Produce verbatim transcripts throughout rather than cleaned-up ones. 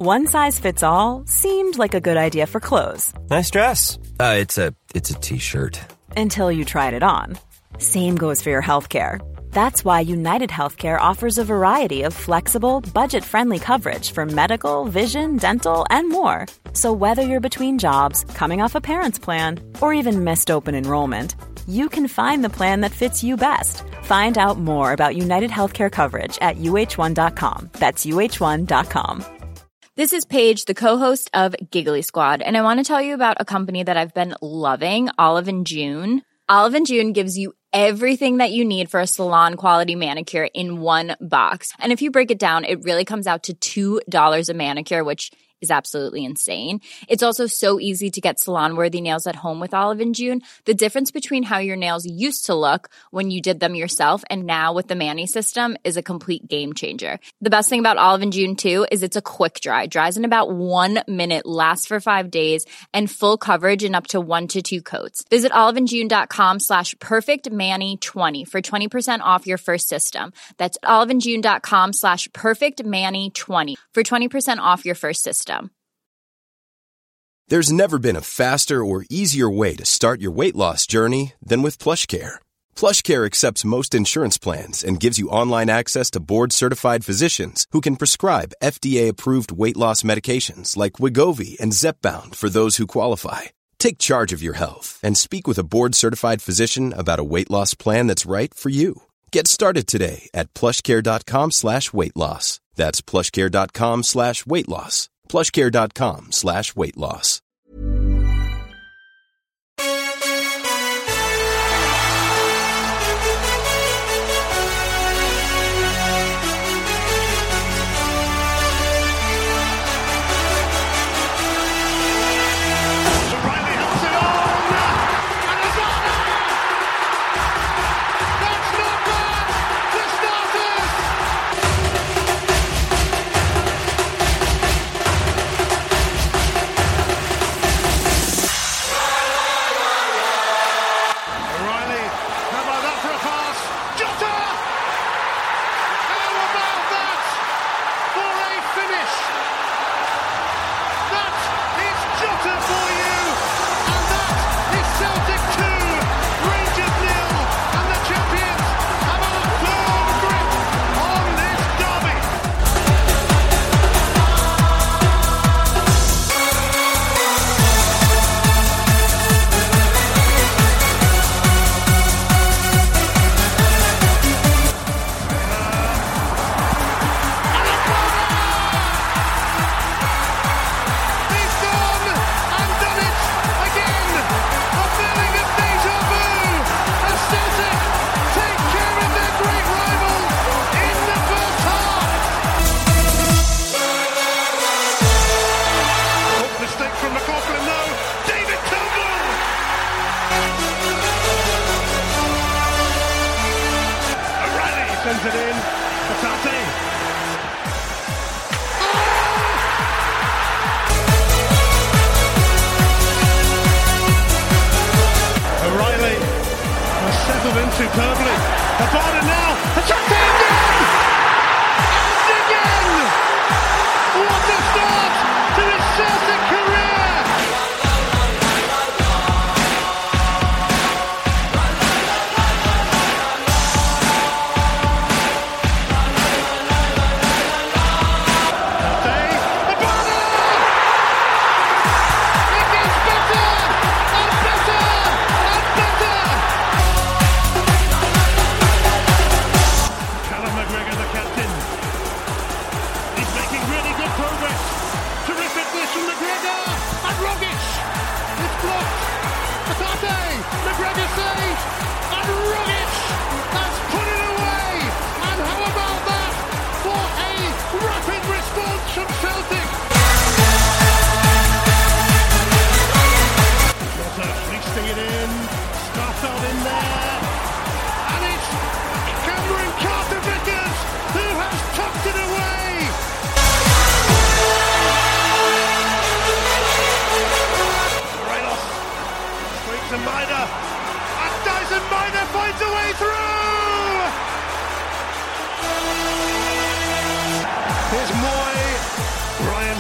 One size fits all seemed like a good idea for clothes. Nice dress. Uh, it's a it's a t-shirt. Until you tried it on. Same goes for your healthcare. That's why United Healthcare offers a variety of flexible, budget-friendly coverage for medical, vision, dental, and more. So whether you're between jobs, coming off a parent's plan, or even missed open enrollment, you can find the plan that fits you best. Find out more about United Healthcare coverage at U H one dot com. That's U H one dot com. This is Paige, the co-host of Giggly Squad, and I want to tell you about a company that I've been loving, Olive and June. Olive and June gives you everything that you need for a salon-quality manicure in one box. And if you break it down, it really comes out to two dollars a manicure, which is absolutely insane. It's also so easy to get salon-worthy nails at home with Olive and June. The difference between how your nails used to look when you did them yourself and now with the Mani system is a complete game changer. The best thing about Olive and June, too, is it's a quick dry. Dries in about one minute, lasts for five days, and full coverage in up to one to two coats. Visit oliveandjune.com slash perfectmani20 for twenty percent off your first system. That's oliveandjune.com slash perfectmani20 for twenty percent off your first system. There's never been a faster or easier way to start your weight loss journey than with PlushCare. PlushCare accepts most insurance plans and gives you online access to board-certified physicians who can prescribe F D A-approved weight loss medications like Wegovy and Zepbound for those who qualify. Take charge of your health and speak with a board-certified physician about a weight loss plan that's right for you. Get started today at plushcare.com slash weight loss. That's plushcare.com slash weight loss. plushcare.com slash weight loss.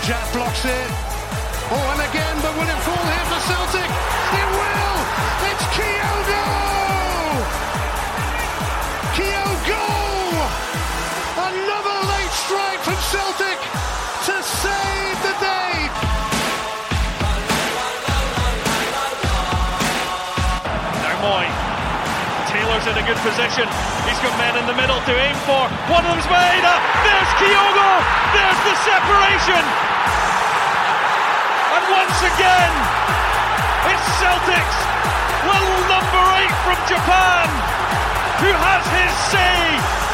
Jack blocks it. Oh, and again, but will it fall here for Celtic? It will! It's Kyogo! Kyogo! Another late strike from Celtic to save the day! Now Moy. Taylor's in a good position. He's got men in the middle to aim for. One of them's made. There's Kyogo! There's the separation! And once again, it's Celtic's little number eight from Japan who has his say.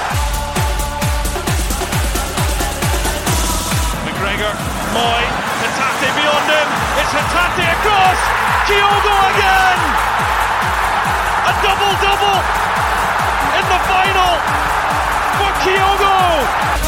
McGregor, Moy, Hatate beyond him. It's Hatate across. Kyogo again. A double-double in the final for Kyogo.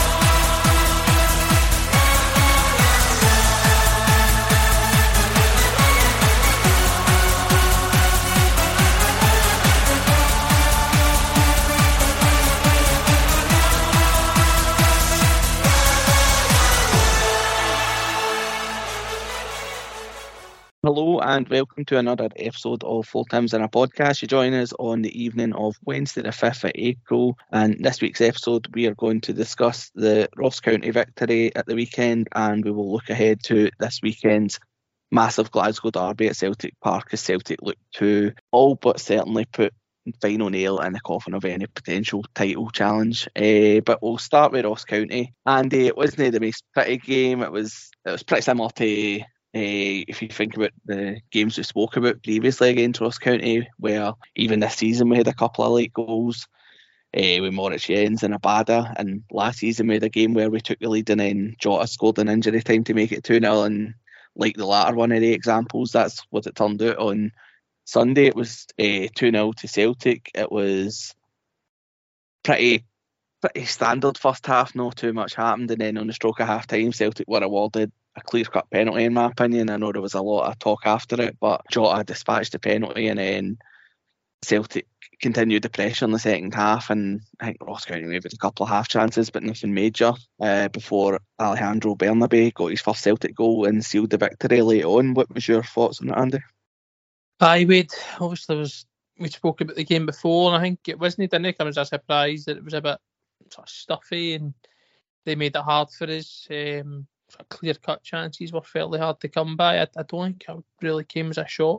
Hello and welcome to another episode of Four Times in a Podcast. You join us on the evening of Wednesday the fifth of April, and this week's episode we are going to discuss the Ross County victory at the weekend, and we will look ahead to this weekend's massive Glasgow derby at Celtic Park as Celtic look to all but certainly put final nail in the coffin of any potential title challenge. Uh, but we'll start with Ross County, and uh, it wasn't the most pretty game. It was it was pretty similar to Uh, if you think about the games we spoke about previously against Ross County, where even this season we had a couple of late goals uh, with Moritz Jens and Abada, and last season we had a game where we took the lead and then Jota scored an injury time to make it two nil, and like the latter one of the examples, that's what it turned out on Sunday. It was uh, two nil to Celtic. It was pretty pretty standard first half, not too much happened, and then on the stroke of half time Celtic were awarded a clear-cut penalty in my opinion. I know there was a lot of talk after it, but Jota dispatched the penalty and then Celtic continued the pressure in the second half, and I think Ross County maybe had a couple of half chances but nothing major uh, before Alejandro Bernabe got his first Celtic goal and sealed the victory late on. What was your thoughts on that, Andy? Aye, Wade, obviously was, we spoke about the game before, and I think it wasn't, didn't come as a surprise that it was a bit sort of stuffy and they made it hard for us. Um, clear-cut chances were fairly hard to come by. I, I don't think it really came as a shock.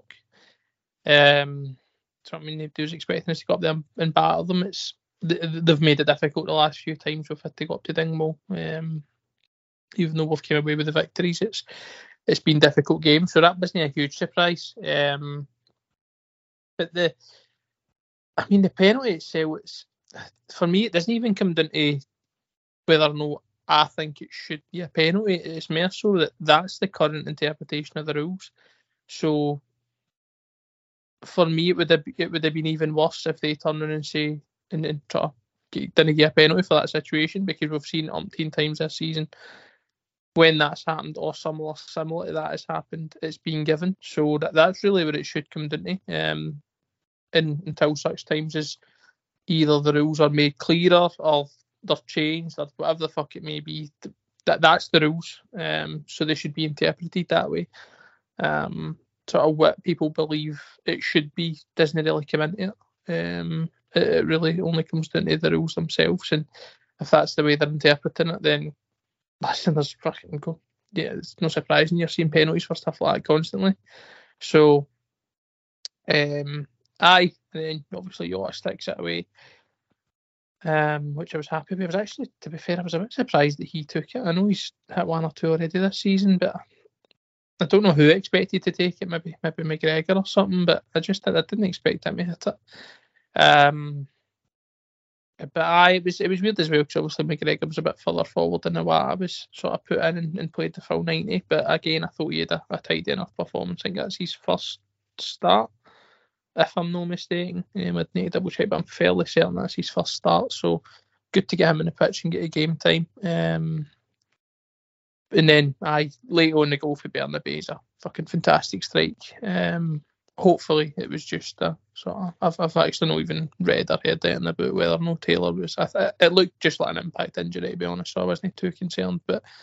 Um, so I mean, they was expecting us to go up there and batter them. It's they've made it difficult the last few times we've had to go up to Dingwall. Um, even though we've came away with the victories, it's it's been a difficult game. So that wasn't a huge surprise. Um, but the, I mean, the penalty itself, it's, for me, it doesn't even come down to whether or not I think it should be a penalty. It's more so that that's the current interpretation of the rules. So for me, it would have, it would have been even worse if they turn around and say and, and try to didn't get a penalty for that situation, because we've seen it umpteen times this season when that's happened or similar similar to that has happened, it's been given. So that that's really what it should come down to. Um, and until such times as either the rules are made clearer or they're changed or whatever the fuck it may be, that that's the rules. Um, so they should be interpreted that way. Um, sort of what people believe it should be doesn't really come into it. Um, it, it really only comes down to the rules themselves, and if that's the way they're interpreting it, then listen, there's fucking go. Yeah, it's no surprising you're seeing penalties for stuff like that constantly. So, um, aye, and then obviously Jota sticks it away. Um, which I was happy with. I was actually, to be fair, I was a bit surprised that he took it. I know he's hit one or two already this season, but I don't know who expected to take it. Maybe maybe McGregor or something, but I just I didn't expect him to hit it. Um, but I it was it was weird as well, because obviously McGregor was a bit further forward than what I was sort of put in and, and played the full ninety. But again, I thought he had a, a tidy enough performance. I think that's his first start, if I'm not mistaken. Um, I'd need to double check, but I'm fairly certain that's his first start. So good to get him in the pitch and get a game time. Um, and then I late on the goal for Bernabe is a fucking fantastic strike. Um, hopefully it was just a sort of, I've, I've actually not even read or heard anything about whether or no Taylor was. I th- it looked just like an impact injury, to be honest, so I wasn't too concerned. But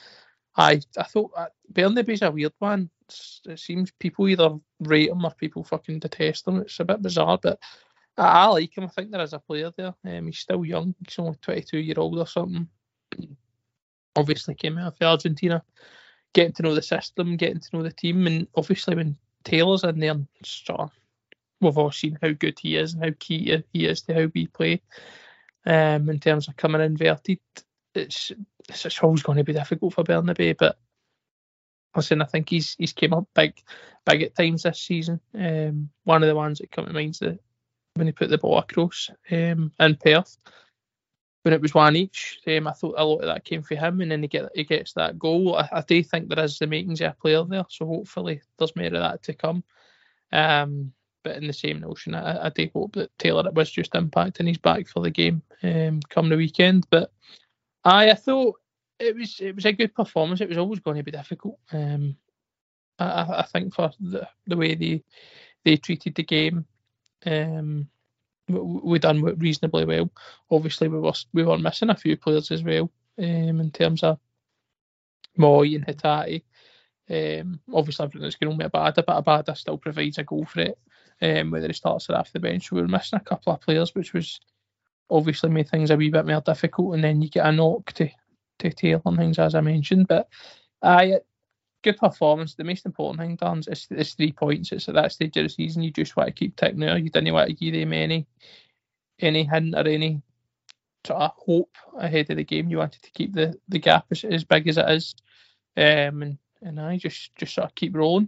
I I thought uh, Bernabei's a weird one. It's, it seems people either rate him or people fucking detest him. It's a bit bizarre, but I, I like him. I think there is a player there. Um, he's still young. He's only twenty-two year old or something. Obviously came out of Argentina, getting to know the system, getting to know the team, and obviously when Taylor's in there, sort of, we've all seen how good he is and how key he is to how we play. Um, in terms of coming inverted, it's it's always going to be difficult for Bernabei, but listen, I think he's he's came up big, big at times this season. Um, one of the ones that come to mind is that when he put the ball across um, in Perth, when it was one each, um, I thought a lot of that came for him, and then he get he gets that goal. I, I do think there is the makings of a player there, so hopefully there's more of that to come. Um, but in the same notion, I, I do hope that Taylor, it was just impact and he's back for the game um, come the weekend. But I, I thought it was it was a good performance. It was always going to be difficult. Um, I, I think for the, the way they they treated the game, um, we, we done reasonably well. Obviously, we were we were missing a few players as well um, in terms of Moy and Hatate. Um, obviously, everything's going on with Abada, but Abada still provides a goal for it, um, whether he starts or off the bench. So we were missing a couple of players, which was obviously made things a wee bit more difficult. And then you get a knock to, to Taylor and things, as I mentioned. But I, uh, good performance. The most important thing, Dan, is it's three points. It's at that stage of the season. You just want to keep ticking there. You didn't want to give them any, any hint or any sort of hope ahead of the game. You wanted to keep the, the gap as, as big as it is. Um, and And I just, just sort of keep rolling.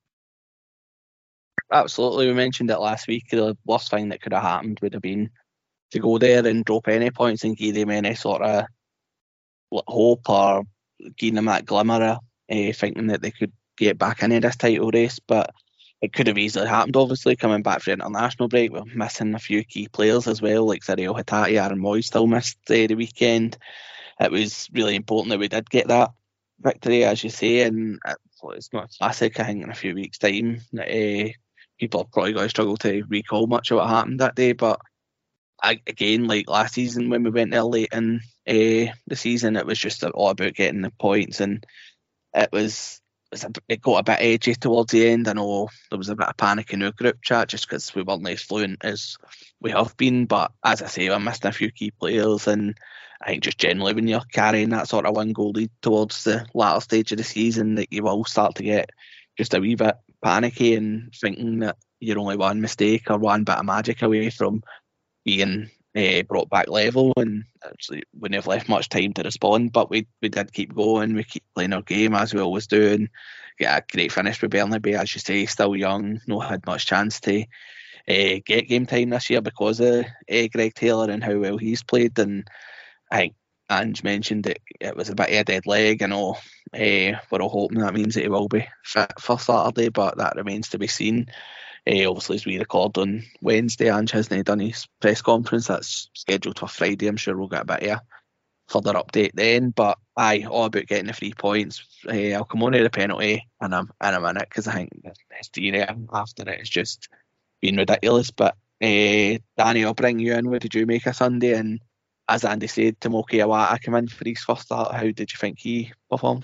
Absolutely. We mentioned it last week. The worst thing that could have happened would have been to go there and drop any points and give them any sort of hope or give them that glimmer of uh, thinking that they could get back into this title race. But it could have easily happened, obviously, coming back for the international break. We're missing a few key players as well, like Cyril Hatate, Aaron Moy still missed uh, the weekend. It was really important that we did get that victory, as you say, and it's not a classic. I think in a few weeks' time, uh, people are probably going to struggle to recall much of what happened that day. But I, again, like last season when we went there late in uh, the season, it was just all about getting the points, and it was it got a bit edgy towards the end. I know there was a bit of panic in our group chat just because we weren't as fluent as we have been. But as I say, we're missing a few key players, and I think just generally when you're carrying that sort of one goal lead towards the latter stage of the season, that you will start to get just a wee bit panicky and thinking that you're only one mistake or one bit of magic away from being uh, brought back level, and actually wouldn't have left much time to respond. But we we did keep going, we keep playing our game as we always do, and get a great finish with Bernabei, as you say, still young, not had much chance to uh, get game time this year because of uh, Greg Taylor and how well he's played. And I think Ange mentioned that it was a bit of a dead leg. I know uh, we're all hoping that means that he will be fit for Saturday, but that remains to be seen. Uh, obviously, as we record on Wednesday, Ange hasn't done his press conference. That's scheduled for Friday. I'm sure we'll get a bit of a further update then. But aye, all about getting the three points. Uh, I'll come on to the penalty in a, in a minute because I think the hysteria after it has just been ridiculous. But uh, Danny, I'll bring you in. What did you make of Sunday? And as Andy said, Tomoki Iwata came in for his first start. How did you think he performed?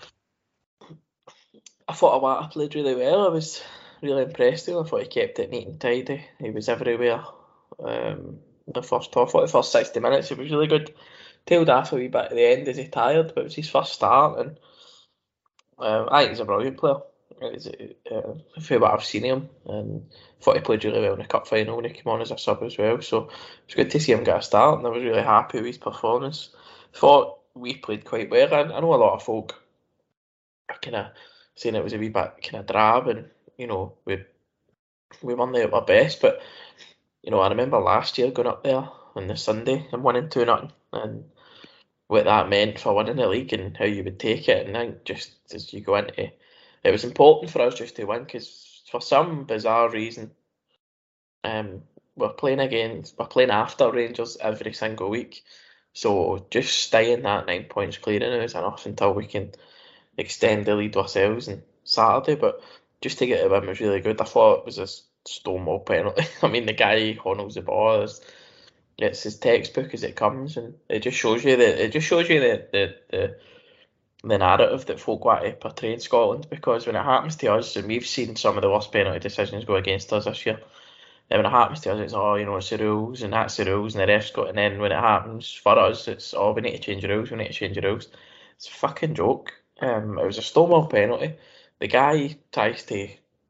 I thought Iwata played really well. I was really impressed with him. I thought he kept it neat and tidy. He was everywhere. Um, the first half, the first sixty minutes, it was really good. Tailed off a wee bit at the end as he tired, but it was his first start, and um, I think he's a brilliant player. He's, uh, for what I've seen him, and I thought he played really well in the cup final when he came on as a sub as well. So it's good to see him get a start, and I was really happy with his performance. I thought we played quite well. I, I know a lot of folk are kind of saying it was a wee bit kind of drab, and you know we we weren't there at our best. But you know, I remember last year going up there on the Sunday and winning two nothing, and what that meant for winning the league and how you would take it. And I think just as you go into, it was important for us just to win because for some bizarre reason, um, we're playing against, we're playing after Rangers every single week. So just staying that nine points clear is enough until we can extend the lead ourselves on Saturday. But just to get a win was really good. I thought it was a stonewall penalty. I mean, the guy honors the ball. It's, it's his textbook as it comes, and it just shows you that it just shows you the the the, the narrative that folk want to portray in Scotland, because when it happens to us, and we've seen some of the worst penalty decisions go against us this year, and when it happens to us, it's, oh, you know, it's the rules, and that's the rules, and the ref's got, and then when it happens for us, it's, oh, we need to change the rules, we need to change the rules. It's a fucking joke. Um, it was a Stonewall penalty. The guy tries to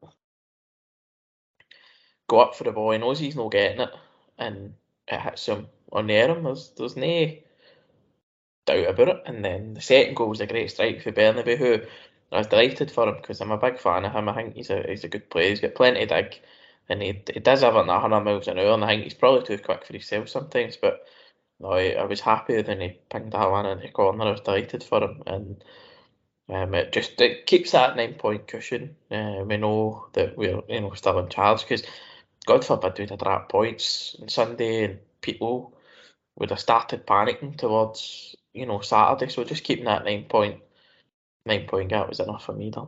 go up for the ball, he knows he's not getting it, and it hits him on the arm. There's, there's no doubt about it. And then the second goal was a great strike for Bernabei, who I was delighted for him because I'm a big fan of him. I think he's a he's a good player. He's got plenty of dig, and he he does have it at one hundred miles an hour. And I think he's probably too quick for himself sometimes. But no, I, I was happy when he pinged that one in the corner. I was delighted for him, and um, it just it keeps that nine point cushion. Uh, we know that we're you know still in charge, because God forbid we'd have dropped points on Sunday and people would have started panicking towards you know Saturday. So just keeping that nine point nine point gap was enough for me, Dan.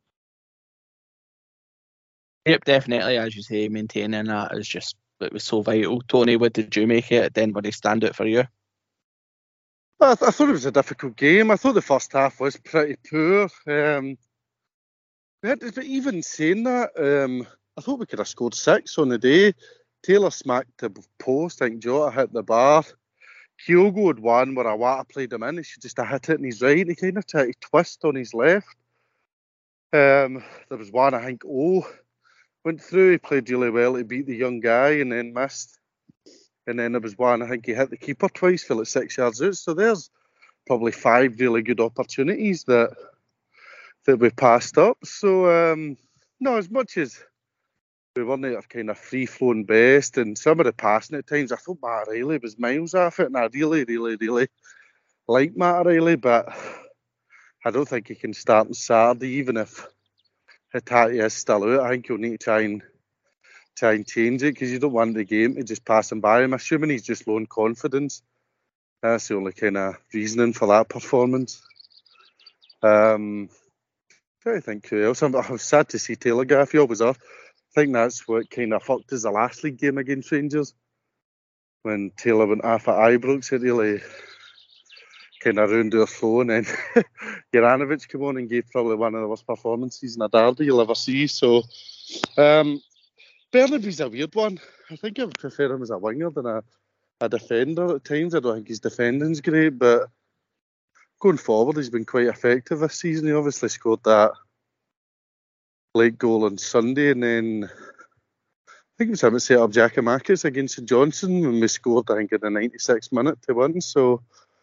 Yep, definitely. As you say, maintaining that is just it was so vital. Tony, what did you make it? Then, what did stand out for you? I, th- I thought it was a difficult game. I thought the first half was pretty poor. Um, but even saying that, um, I thought we could have scored six on the day. Taylor smacked the post. I think Jota hit the bar. Kyogo had one where Iwata played him in. He should just have hit it in his right. He kind of tried to twist on his left. Um, there was one, I think, O went through. He played really well to beat the young guy and then missed. And then there was one, I think he hit the keeper twice for like six yards out. So there's probably five really good opportunities that that we passed up. So, um, no, as much as we weren't at a kind of free-flowing best, and some of the passing at times, I thought Matt Riley was miles off it, and I really, really, really like Matt Riley, but I don't think he can start on Saturday, even if Hatate is still out. I think you'll need to try and try and change it, because you don't want the game to just pass him by. I'm assuming he's just low in confidence. That's the only kind of reasoning for that performance. Um, I'm trying to think who else. I'm, I was sad to see Taylor Gaff. He always off. I think that's what kind of fucked us the last league game against Rangers, when Taylor went off at Ibrox. It really kind of ruined our flow, and then Juranovic came on and gave probably one of the worst performances in a derby you'll ever see. So um, Bernabei's a weird one. I think I would prefer him as a winger than a, a defender at times. I don't think his defending's great, but going forward he's been quite effective this season. He obviously scored that late goal on Sunday, and then I think it was him that set up Giakoumakis against St Johnstone when we scored, I think, in the ninety-sixth minute to win. So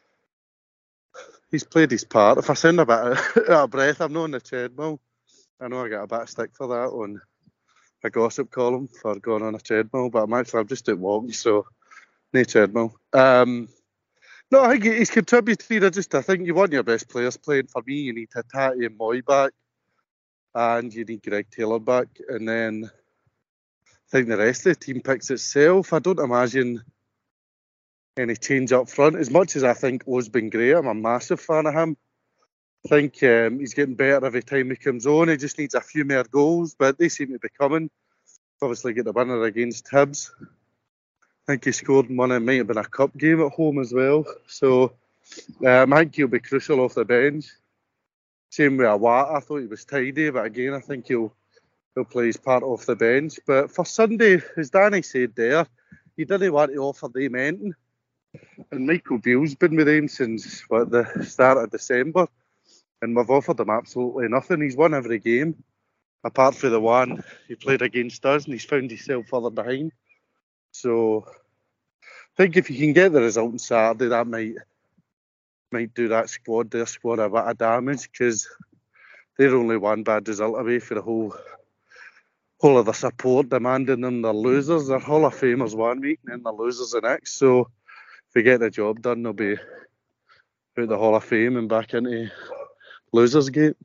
he's played his part. If I sound a bit out of breath, I'm not on the treadmill. I know I got a bit of stick for that on a gossip column for going on a treadmill, but I'm actually I'm just out walking, so no treadmill. Um, no, I think he's contributed. I just I think you want your best players playing. For me, you need Hatate and Moy back, and you need Greg Taylor back, and then I think the rest of the team picks itself. I don't imagine any change up front. As much as I think O's been great, I'm a massive fan of him. I think um, he's getting better every time he comes on. He just needs a few more goals, but they seem to be coming. Obviously get the winner against Hibs. I think he scored one. It might have been a cup game at home as well. So um, I think he'll be crucial off the bench. Same with Iwata. I thought he was tidy, but again, I think he'll he'll play his part off the bench. But for Sunday, as Danny said there, he didn't want to offer them anything. And Michael Beale's been with them since what, the start of December, and we've offered him absolutely nothing. He's won every game, apart from the one he played against us, and he's found himself further behind. So I think if you can get the result on Saturday, that might might do that squad, their squad, a bit of damage, because they're only one bad result away for the whole whole of the support demanding them they're losers. They're Hall of Famers one week and then they're losers the next. So if they get the job done, they'll be out the Hall of Fame and back into losers gate.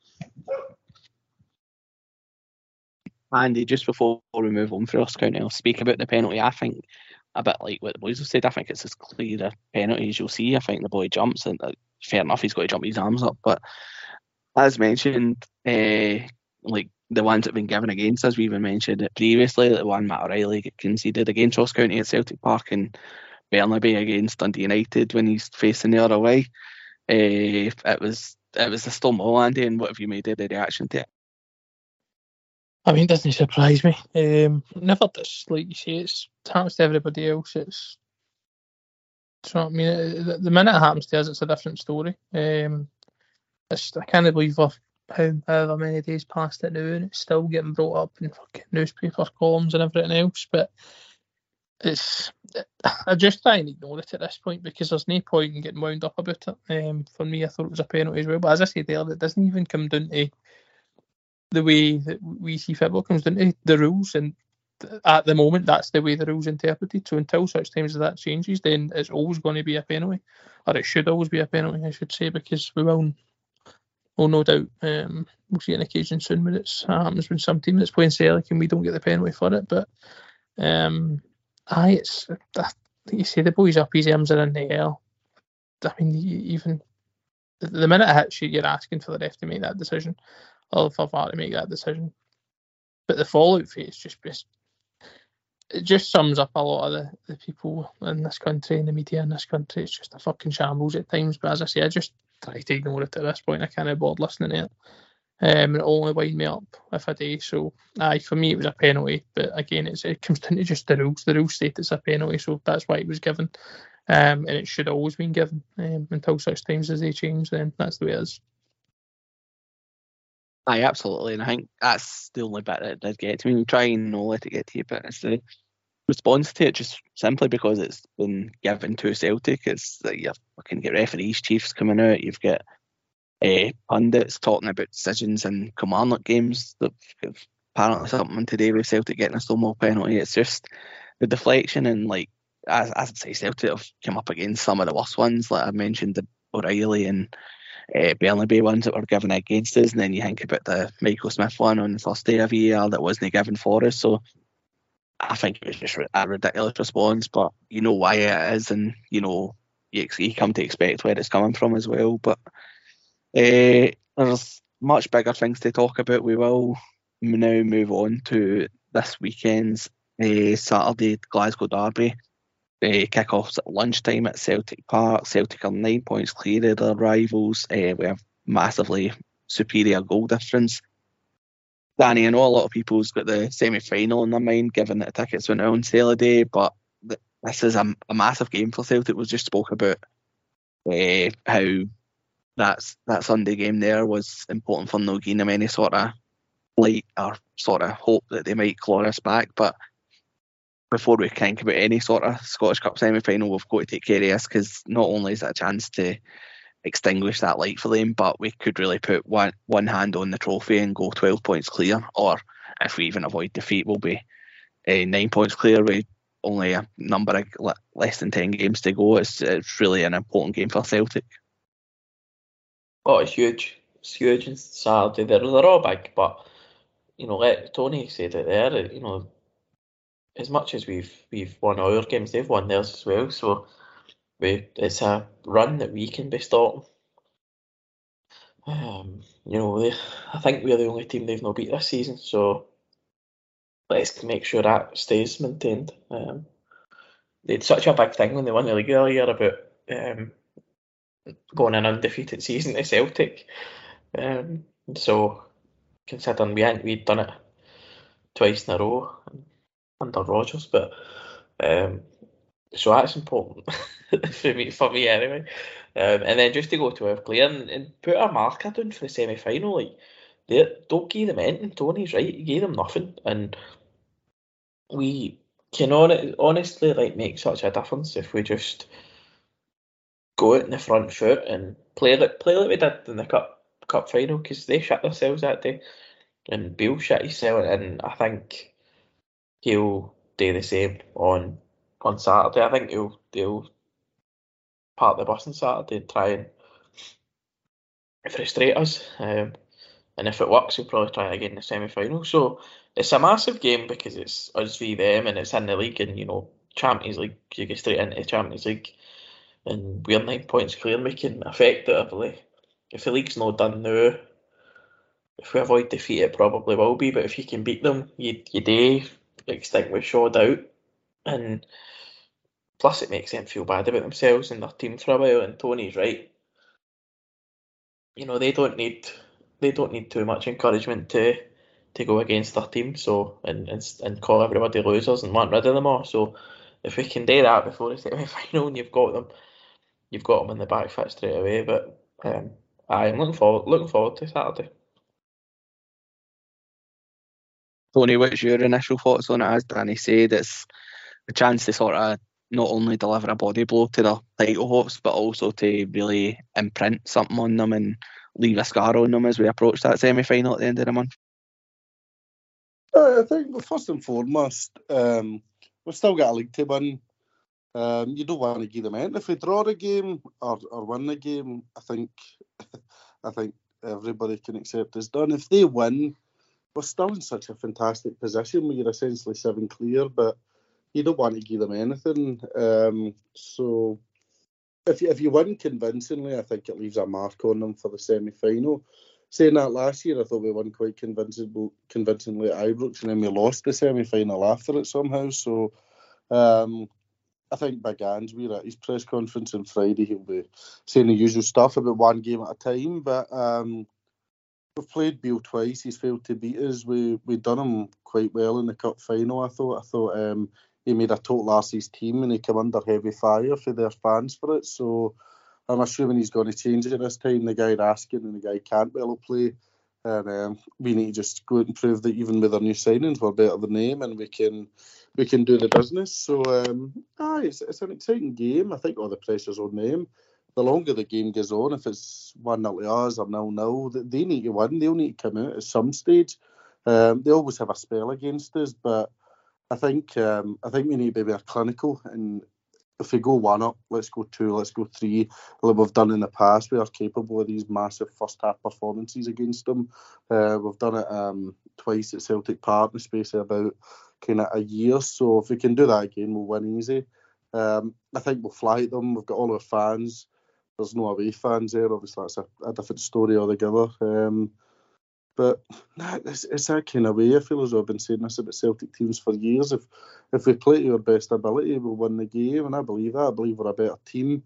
Andy, just before we move on for Ross County, I'll speak about the penalty. I think, a bit like what the boys have said, I think it's as clear a penalty as you'll see. I think the boy jumps, and uh, fair enough, he's got to jump his arms up. But as mentioned, uh, like the ones that have been given against us, we even mentioned it previously, the one Matt O'Reilly conceded against Ross County at Celtic Park, and Bernabei against Dundee United when he's facing the other way. Uh, it was it was a Stonewall, Andy, and what have you made of the reaction to it? I mean, it doesn't surprise me. Um, never does. Like you say, it's, it happens to everybody else. It's, do you know what I mean? The, the minute it happens to us, it's a different story. Um, it's, I can't believe how however many days past it now, and it's still getting brought up in fucking newspaper columns and everything else. But it's, I just try and ignore it at this point because there's no point in getting wound up about it. Um, for me, I thought it was a penalty as well. But as I said earlier, it doesn't even come down to the way that we see football. It comes down to the rules, and at the moment, that's the way the rules interpreted. So until such times as that changes, then it's always going to be a penalty, or it should always be a penalty, I should say, because we will. Well, no doubt, um, we'll see an occasion soon when it happens when some team that's playing Celtic and we don't get the penalty for it. But um, aye, it's I think you say the boys up his arms are in the air. I mean, even the minute it hits you, you're asking for the ref to make that decision, or for V A R to make that decision. But the fallout for it is just, just it just sums up a lot of the, the people in this country and the media in this country. It's just a fucking shambles at times. But as I say, I just try to ignore it at this point. I can't be bothered listening to it. Um, it'll only wind me up if I do. So, aye, for me it was a penalty. But again, it's, it comes down to just the rules. The rules state it's a penalty, so that's why it was given. Um, and it should have always been given um, until such times as they change. Then that's the way it is. Aye, absolutely, and I think that's the only bit that did get to me. We try and not let it get to you, but it's the response to it, just simply because it's been given to Celtic. It's like you've fucking got referees, chiefs coming out, you've got uh, pundits talking about decisions in Kilmarnock games. That apparently something today with Celtic getting a Stonewall penalty. It's just the deflection, and like as, as I say, Celtic have come up against some of the worst ones. Like I mentioned, the O'Reilly and uh, Bernabei ones that were given against us, and then you think about the Michael Smith one on the first day of V A R that wasn't given for us. So I think it was just a ridiculous response, but you know why it is, and you know you, you come to expect where it's coming from as well. But uh, there's much bigger things to talk about. We will now move on to this weekend's uh, Saturday Glasgow derby. Uh, kick-offs at lunchtime at Celtic Park. Celtic are nine points clear of their rivals. Uh, we have massively superior goal difference. Danny, I know a lot of people's got the semi-final in their mind, given that the tickets went out on sale a day, but th- this is a, a massive game for Celtic. We just spoke about uh, how that's, that Sunday game there was important for no giving them any sort of light or sort of hope that they might claw us back. But before we think about any sort of Scottish Cup semi-final, we've got to take care of this, because not only is it a chance to extinguish that light for them, but we could really put one one hand on the trophy and go twelve points clear, or if we even avoid defeat, we'll be uh, nine points clear with only a number of less than ten games to go. It's, it's really an important game for Celtic. Oh, it's huge. It's huge on Saturday. They're, they're all big, but you know, like Tony said it there, you know, as much as we've we've won our games, they've won theirs as well. So we, it's a run that we can be stopping. Um, you know, they, I think we're the only team they've not beat this season. So let's make sure that stays maintained. Um, they had such a big thing when they won the league earlier about um, going an undefeated season to Celtic. Um, so considering we hadn't we'd done it twice in a row under Rodgers, but um, so that's important for me, for me anyway. Um, and then just to go to Clear and, and put a marker down for the semi-final, like they don't give them anything. Tony's right, he gave them nothing, and we can on, honestly like make such a difference if we just go out in the front foot and play like play like we did in the cup cup final, because they shit themselves that day, and Beale shit himself, and I think he'll do the same on on Saturday. I think he'll they'll park the bus on Saturday and try and frustrate us. Um, and if it works, he'll probably try again in the semi-final. So it's a massive game because it's us v them, and it's in the league, and you know, Champions League, you get straight into Champions League, and we're nine points clear, and we can effectively, if the league's not done now, if we avoid defeat, it probably will be. But if you can beat them, you you do extinguish all doubt, and plus it makes them feel bad about themselves and their team for a while. And Tony's right. you know, they don't need they don't need too much encouragement to to go against their team. So and and, and call everybody losers and want rid of them all. So if we can do that before the semi final, and you've got them, you've got them in the back foot straight away. But um, I'm looking forward looking forward to Saturday. Tony, what's your initial thoughts on it? As Danny said, it's a chance to sort of not only deliver a body blow to the title hopes, but also to really imprint something on them and leave a scar on them as we approach that semi-final at the end of the month. Uh, I think, well, first and foremost, um, we've still got a league to win. Um, you don't want to give them in. If we draw the game or, or win the game, I think I think everybody can accept it's done. If they win, we're still in such a fantastic position where you're essentially seven clear, but you don't want to give them anything. Um, so if you, if you win convincingly, I think it leaves a mark on them for the semi-final. Saying that, last year I thought we won quite convincingly, convincingly at Ibrox, and then we lost the semi-final after it somehow. So um, I think Big Ange, we're at his press conference on Friday, he'll be saying the usual stuff about one game at a time. But um, we've played Beale twice. He's failed to beat us. We we done him quite well in the cup final. I thought. I thought um, he made a total arse his team, and he came under heavy fire for their fans for it. So I'm assuming he's going to change it this time. The guy Raskin and the guy Cantwell will play, and um, we need to just go out and prove that even with our new signings, we're better than them, and we can we can do the business. So um, ah, it's it's an exciting game. I think all the pressure's on them. The longer the game goes on, if it's one nil to us or nil nil, they need to win. They'll need to come out at some stage. Um, they always have a spell against us, but I think um, I think we need to be more clinical. And if we go one up, let's go two, let's go three, like we've done in the past. We are capable of these massive first half performances against them. Uh, we've done it um, twice at Celtic Park in the space of about kind of a year. So if we can do that again, we'll win easy. Um, I think we'll fly at them. We've got all our fans. There's no away fans there. Obviously, that's a, a different story altogether. Um, but nah, it's, it's that kind of way. I feel as though I've been saying this about Celtic teams for years. If if we play to our best ability, we'll win the game, and I believe that. I believe we're a better team.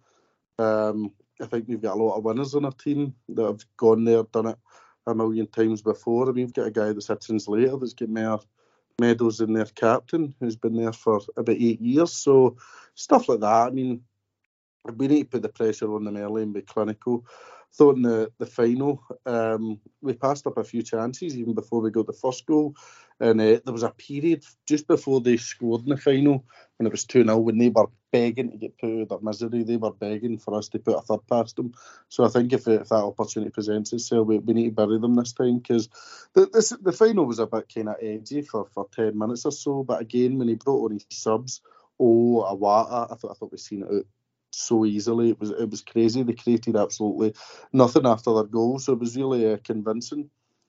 Um, I think we've got a lot of winners on our team that have gone there, done it a million times before. I mean, we've got a guy that's a translator that's got more medals than their captain, who's been there for about eight years. So stuff like that. I mean, we need to put the pressure on them early and be clinical. Thought in the, the final, um, we passed up a few chances even before we got the first goal. And uh, there was a period just before they scored in the final when it was two nil, when they were begging to get put out of their misery. They were begging for us to put a third past them. So I think if, if that opportunity presents itself, we, we need to bury them this time, because the, this, the final was a bit kind of edgy for, for ten minutes or so. But again, when he brought on his subs, oh, Awata, I thought, I thought we'd seen it out so easily. It was it was crazy. They created absolutely nothing after their goal, so it was really uh, convincing.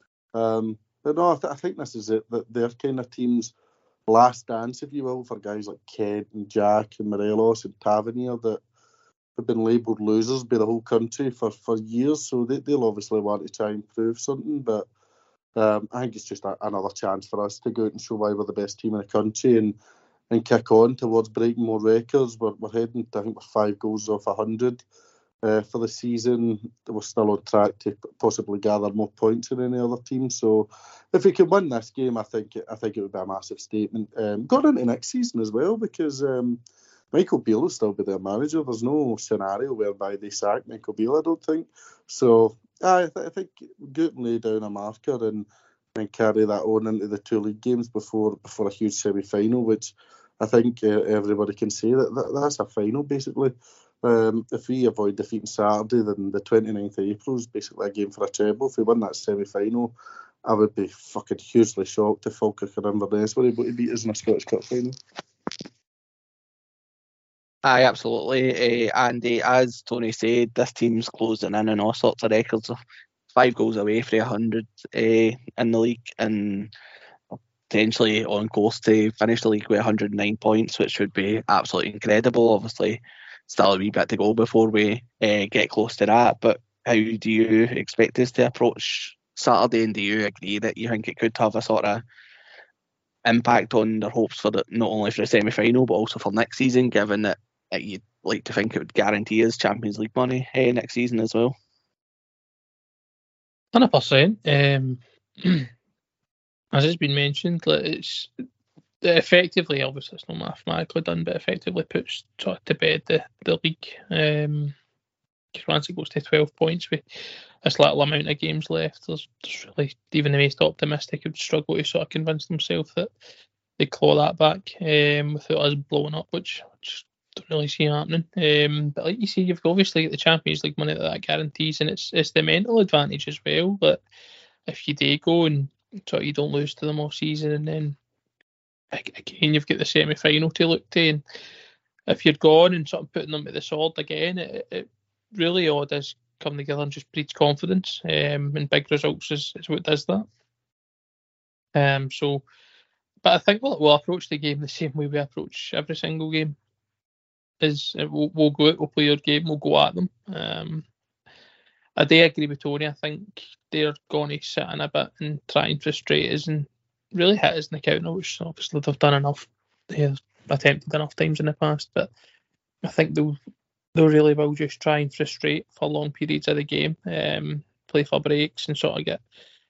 Um, but no, I, th- I think this is it. That their kind of team's last dance, if you will, for guys like Ked and Jack and Morelos and Tavernier that have been labelled losers by the whole country for, for years. So they, they'll obviously want to try and prove something. But um, I think it's just a, another chance for us to go out and show why we're the best team in the country and and kick on towards breaking more records. We're, we're heading, I think we're five goals off one hundred uh, for the season. We're still on track to possibly gather more points than any other team. So if we can win this game, I think it, I think it would be a massive statement. Um, going into next season as well, because um, Michael Beale will still be their manager. There's no scenario whereby they sack Michael Beale, I don't think. So I, th- I think go and lay down a marker and and carry that on into the two league games before before a huge semi-final, which I think uh, everybody can say that, that that's a final, basically. Um, if we avoid defeating Saturday, then the twenty-ninth of April is basically a game for a treble. If we win that semi-final, I would be fucking hugely shocked if Falkirk or Inverness were able to beat us in a Scottish Cup final. Aye, absolutely. Uh, and uh, as Tony said, this team's closing in on all sorts of records. Five goals away from one hundred uh, in the league, and potentially on course to finish the league with one hundred nine points, which would be absolutely incredible. Obviously, still a wee bit to go before we uh, get close to that. But how do you expect us to approach Saturday, and do you agree that you think it could have a sort of impact on their hopes for the, not only for the semi-final but also for next season, given that uh, you'd like to think it would guarantee us Champions League money uh, next season as well? one hundred percent. Um, as it's been mentioned, like, it's effectively, obviously it's not mathematically done, but effectively puts sort of to bed the, the league. Um, because once it goes to twelve points with this little amount of games left, there's, there's really, even the most optimistic would struggle to sort of convince themselves that they claw that back um, without us blowing up, which I just don't really see happening. Um, but like you see, you've obviously got the Champions League money that that guarantees, and it's it's the mental advantage as well. But if you do go and sort of you don't lose to them all season, and then again you've got the semi-final to look to, and if you're gone and sort of putting them to the sword again, it, it really all does come together and just breeds confidence. Um, and big results is, is what does that. Um, so. But I think we'll, we'll approach the game the same way we approach every single game. Is we'll, we'll go out, we'll play our game, we'll go at them. Um, I do agree with Tony. I think they're going to sit in a bit and try and frustrate us and really hit us in the counter, which obviously they've done enough. They've attempted enough times in the past, but I think they'll they really will just try and frustrate for long periods of the game, um, play for breaks and sort of get.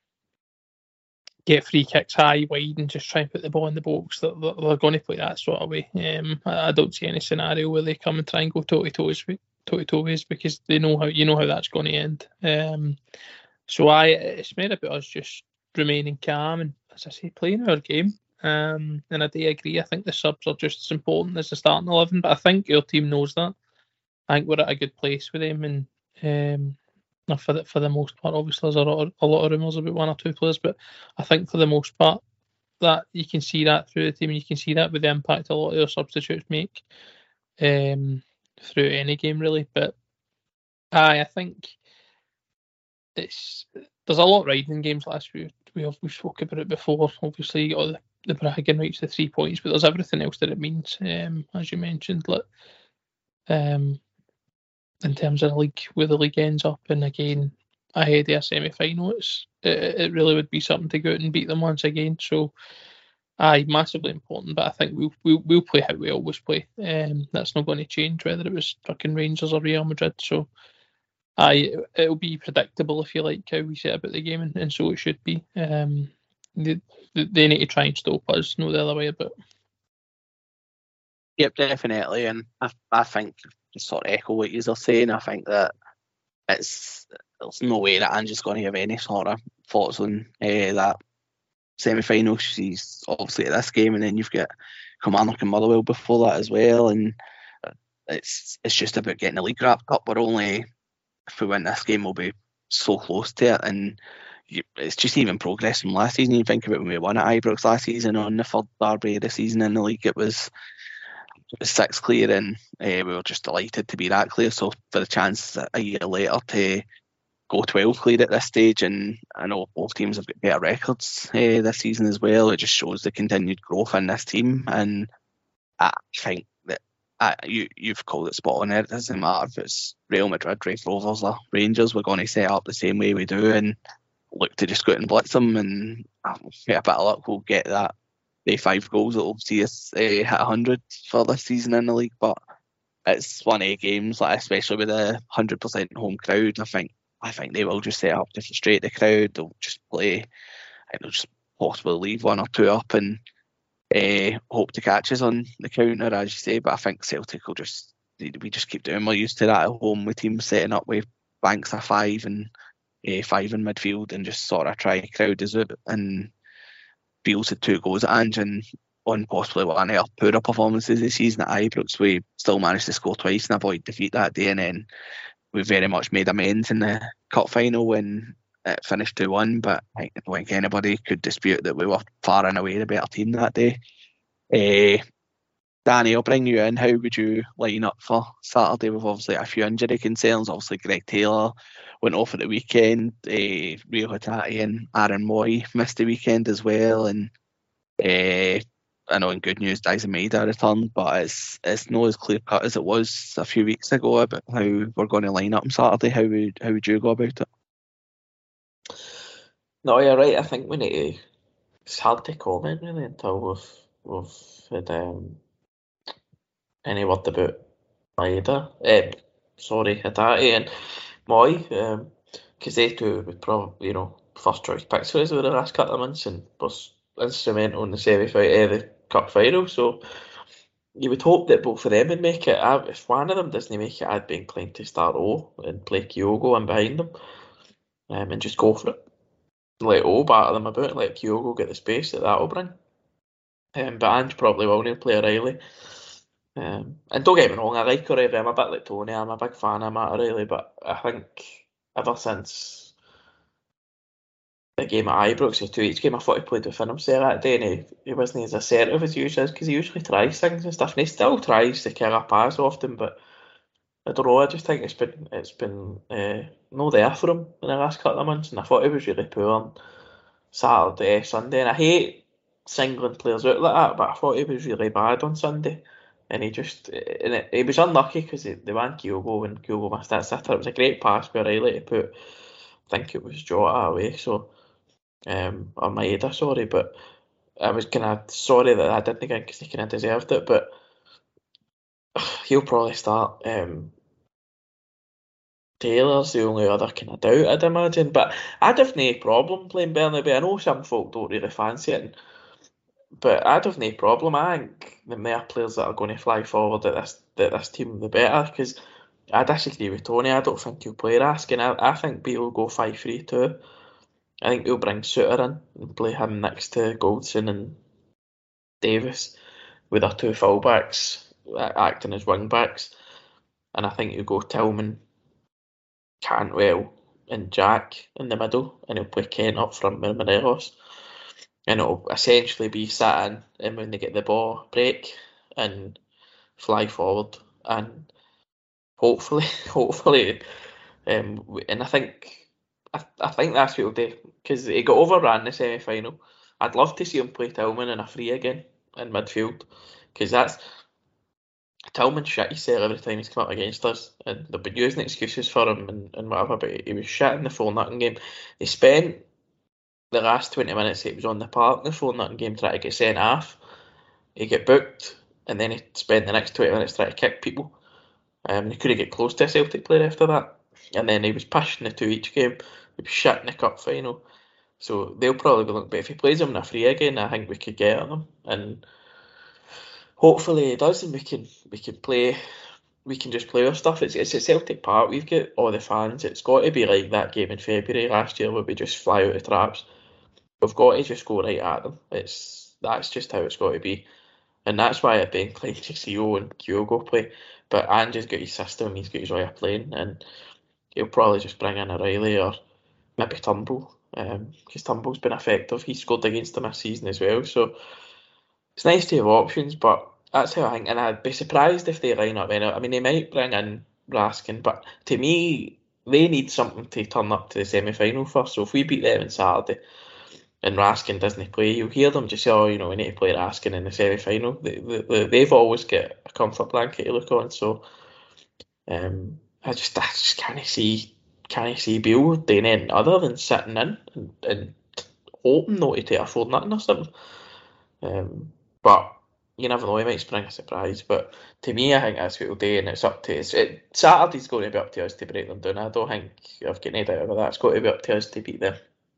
get free kicks high, wide, and just try and put the ball in the box. They're, they're going to play that sort of way. Um, I, I don't see any scenario where they come and try and go toe to toes, toe to toes, because they know how you know how that's going to end. Um, so I, it's made about us just remaining calm and, as I say, playing our game. Um, and I do agree. I think the subs are just as important as the starting eleven, but I think your team knows that. I think we're at a good place with them, and um, For the, for the most part, obviously there's a lot, of, a lot of rumours about one or two players, but I think for the most part that you can see that through the team, and you can see that with the impact a lot of their substitutes make um, through any game really. But aye, I think it's there's a lot riding in games like this. We we have we spoke about it before. Obviously, you got the, the bragging rights, the three points, but there's everything else that it means, um, as you mentioned, like um. in terms of the league, where the league ends up, and again ahead of a semi-final, it's, it, it really would be something to go out and beat them once again. So, aye, massively important. But I think we'll we'll, we'll play how we always play. Um, that's not going to change whether it was fucking Rangers or Real Madrid. So, aye, it, it'll be predictable if you like how we set about the game, and, and so it should be. Um, they, they need to try and stop us, no the other way about. Yep, definitely, and I I think. Just sort of echo what you're saying. I think that it's there's no way that Angie's going to have any sort of thoughts on uh, that semi-final. She's obviously at this game, and then you've got Kilmarnock and Motherwell before that as well. And it's it's just about getting the league wrapped up. We're only if we win this game, we'll be so close to it, and you, it's just even progress from last season. You think about when we won at Ibrox last season on the third derby of the season in the league, it was. Six clear, and uh, we were just delighted to be that clear. So for the chance a year later to go twelve clear at this stage, and I know both teams have got better records uh, this season as well, it just shows the continued growth in this team. And I think that uh, you, you've called it spot on there. It doesn't matter if it's Real Madrid, Raith Rovers or Rangers, we're going to set up the same way we do and look to just go out and blitz them, and uh, get a bit of luck, we'll get that the five goals that will see us uh, hit one hundred for this season in the league. But it's one of the games, like especially with a one hundred percent home crowd. I think I think they will just set up to frustrate the crowd. They'll just play, and they'll just possibly leave one or two up and uh, hope to catch us on the counter, as you say. But I think Celtic will just we just keep doing. We're used to that at home with teams setting up with banks of five and uh, five in midfield, and just sort of try crowd us out. And Beals had two goals at Ange, and on possibly one of our poorer performances this season at Ibrox, we still managed to score twice and avoid defeat that day, and then we very much made amends in the cup final when it finished two one. But I don't think anybody could dispute that we were far and away the better team that day. Uh, Danny, I'll bring you in. How would you line up for Saturday? We've obviously a few injury concerns. Obviously, Greg Taylor went off at the weekend. Uh, Rio Hatate and Aaron Moy missed the weekend as well. And uh, I know in good news, Dyson Maeda returned, but it's it's not as clear cut as it was a few weeks ago about how we're going to line up on Saturday. How would how would you go about it? No, you're right. I think we need to. It's hard to comment really until we've we've had um, any word about Maeda. Um, sorry, Hatate and Moy. Um, because they two would probably, you know, first choice picks for us over the last couple of months and was instrumental in the semi final, uh, the cup final. So you would hope that both of them would make it. I, if one of them doesn't make it, I'd be inclined to start O and play Kyogo in behind them, um, and just go for it. Let O batter them about, let Kyogo get the space that that'll bring. Um, but Ange probably will need to play O'Reilly. Um, and don't get me wrong, I like O'Reilly. I'm a bit like Tony. I'm a big fan of Matt O'Reilly, but I think ever since the game at Ibrox, the two each game, I thought he played within himself that day, and he, he wasn't as assertive as he usually is, because he usually tries things and stuff, and he still tries to kill a pass often, but I don't know, I just think it's been it's been uh, no there for him in the last couple of months, and I thought he was really poor on Saturday, Sunday, and I hate singling players out like that, but I thought he was really bad on Sunday. And he just, and it, he was unlucky because they won Kyogo and Kyogo missed that sitter. It was a great pass by O'Reilly to put, I think it was Jota away, so, um, or Maeda, sorry, but I was kind of sorry that I didn't think because he kind of deserved it, but he'll probably start. Um, Taylor's the only other kind of doubt, I'd imagine, but I'd have no problem playing Bernabeu. I know some folk don't really fancy it, but I'd have no problem. I think the more players that are going to fly forward at this at this team, the better. Because I disagree with Tony. I don't think he'll play Raskin. I, I think Beale will go five three two. I think he'll bring Suter in and play him next to Goldson and Davis with our two fullbacks acting as wing backs. And I think he'll go Tillman, Cantwell and Jack in the middle, and he'll play Kent up front with Morelos. And it'll essentially be sat in, and when they get the ball, break and fly forward, and hopefully, hopefully, um, and I think, I, I think that's what he'll do, because he got overran in the semi-final. I'd love to see him play Tillman in a free again in midfield, because that's Tillman shit himself every time he's come up against us, and they've been using excuses for him and, and whatever, but he was shit in the full Nutting game. They spent the last twenty minutes he was on the park in the full Nutting game trying to get sent off. He got booked, and then he spent the next twenty minutes trying to kick people. Um, he couldn't get close to a Celtic player after that, and then he was pushing the two each game. He was shit in the cup final, so they'll probably be looking. But if he plays him in a free again, I think we could get on him, and hopefully he does, and we can we can play. We can just play our stuff. It's it's at Celtic Park. We've got all the fans. It's got to be like that game in February last year where we just fly out of traps. We've got to just go right at them. It's that's just how it's got to be, and that's why I'd be inclined to see O and Kyogo play. But Ange's got his system. He's got his way of playing, and he'll probably just bring in O'Reilly or maybe Turnbull, because um, Turnbull's been effective. He scored against them this season as well, so it's nice to have options. But that's how I think, and I'd be surprised if they line up any. I mean, they might bring in Raskin, but to me, they need something to turn up to the semi-final first. So if we beat them on Saturday and Raskin doesn't play, you'll hear them just say, oh, you know, we need to play Raskin in the semi-final. They, they, they've always got a comfort blanket to look on, so um, I just I just can't see can't see Beale doing anything other than sitting in and, and hoping not to take a four nothing or something. Um, but you never know, he might spring a surprise. But to me, I think that's what he'll do, and it's up to us. It, Saturday's going to be up to us to break them down. I don't think I've got any doubt about that. It's got to be up to us to beat them.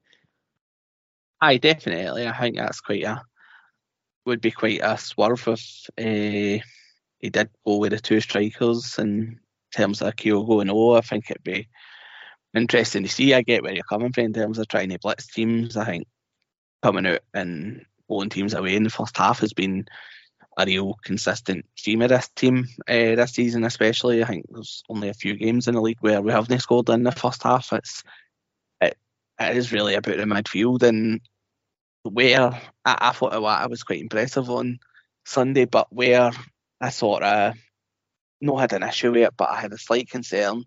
Aye, definitely. I think that's quite a would be quite a swerve if uh, he did go with the two strikers in terms of Kyogo and O. I think it'd be interesting to see. I get where you're coming from in terms of trying to blitz teams. I think coming out and blowing teams away in the first half has been a real consistent theme of this team uh, this season, especially. I think there's only a few games in the league where we haven't scored in the first half. It's it, it is really about the midfield, and where I, I thought I was quite impressive on Sunday, but where I sort of not had an issue with it, but I had a slight concern,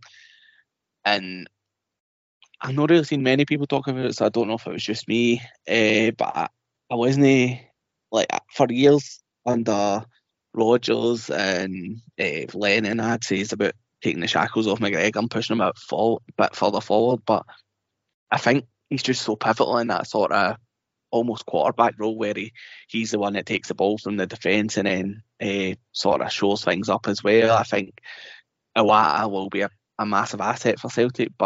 and I've not really seen many people talking about it, so I don't know if it was just me, uh, but I, I wasn't, like, for years under Rodgers and uh, Lennon, I'd say it's about taking the shackles off McGregor and pushing him a bit, for, bit further forward, but I think he's just so pivotal in that sort of almost quarterback role where he, he's the one that takes the ball from the defence and then uh, sort of shows things up as well. I think Iwata will be a, a massive asset for Celtic, but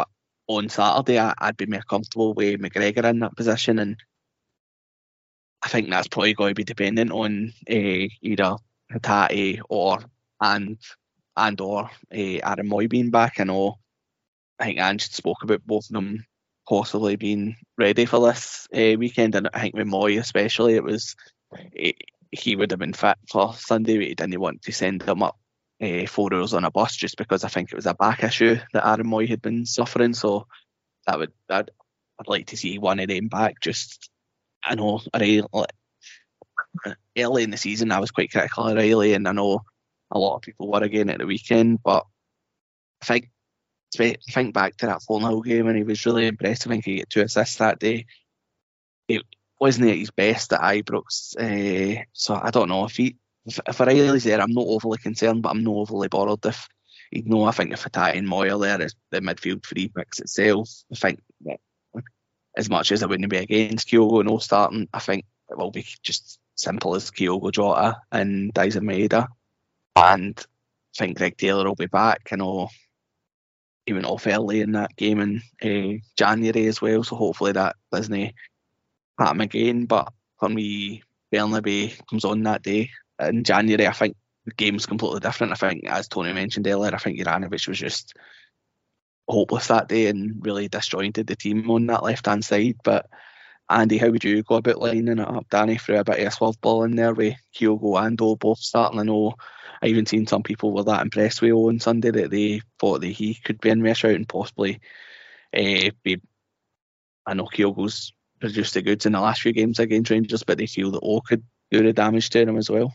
on Saturday, I, I'd be more comfortable with McGregor in that position, and I think that's probably going to be dependent on uh, either Hatate or and and or uh, Aaron Moy being back. I know I think Ange spoke about both of them possibly being ready for this uh, weekend, and I think with Moy especially, it was he, he would have been fit for Sunday, but he didn't want to send him up uh, four hours on a bus just because I think it was a back issue that Aaron Moy had been suffering. So that would I'd, I'd like to see one of them back. Just I know Riley, early in the season I was quite critical of Riley, and I know a lot of people were again at the weekend, but I think think back to that four nil game and he was really impressive. I think he got two assists that day. It wasn't at his best at Ibrox, uh, so I don't know if he if, if Riley's there, I'm not overly concerned, but I'm not overly bothered if you know. I think if Hatate and Moy are there, as the midfield three picks itself, I think that as much as I wouldn't be against Kyogo no starting, I think it will be just simple as Kyogo, Jota and Dyson Maeda, and I think Greg Taylor will be back. I know he went off early in that game in uh, January as well, so hopefully that doesn't happen again. But for me, Bernabei comes on that day in January. I think the game's completely different. I think, as Tony mentioned earlier, I think Juranovic was just hopeless that day and really disjointed the team on that left-hand side. But Andy, how would you go about lining it up? Danny threw a bit of a swerve ball in there with Kyogo and O both starting. I know I even seen some people were that impressed with O on Sunday that they thought that he could be in rush out and possibly uh, be. I know Kyogo's produced the goods in the last few games against Rangers, but they feel that O could do the damage to him as well.